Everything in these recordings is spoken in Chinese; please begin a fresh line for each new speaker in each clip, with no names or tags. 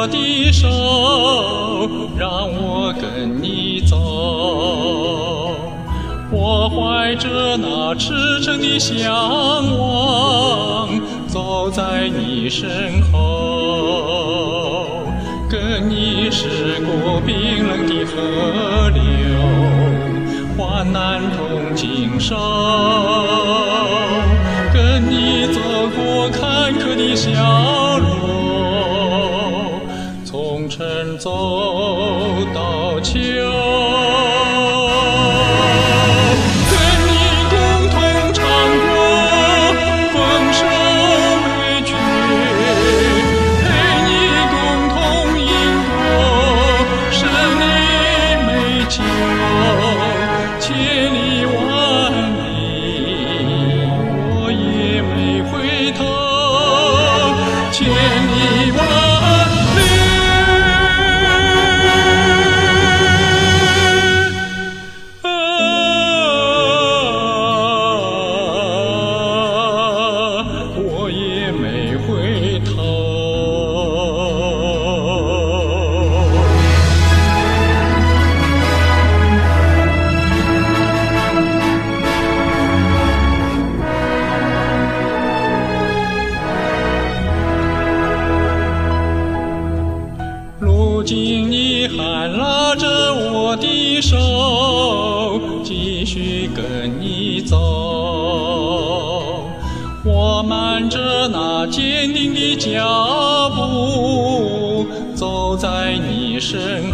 的手，让我跟你走。我怀着那赤诚的向往，走在你身后，跟你驶过冰冷的河流，患难同经受，跟你走过坎坷的小路，从晨走到秋。千里万里，我也没回头。千里万里，我也没回头。如今你还拉着我的手，继续跟你走。我迈着那坚定的脚步，走在你身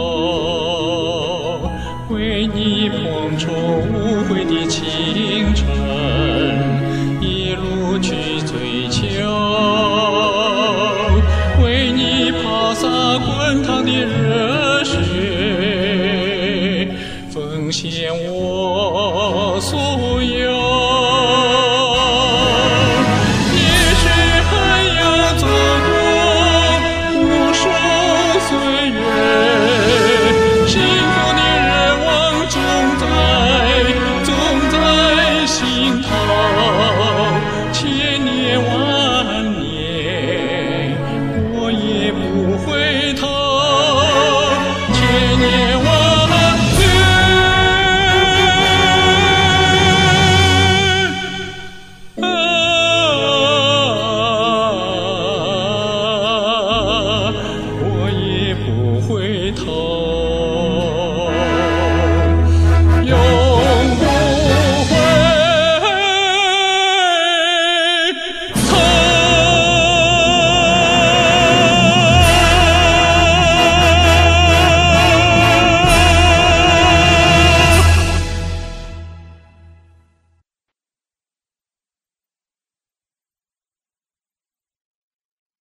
后，为你捧出无悔的青春，一路去追求。滚烫的热血，奉献我所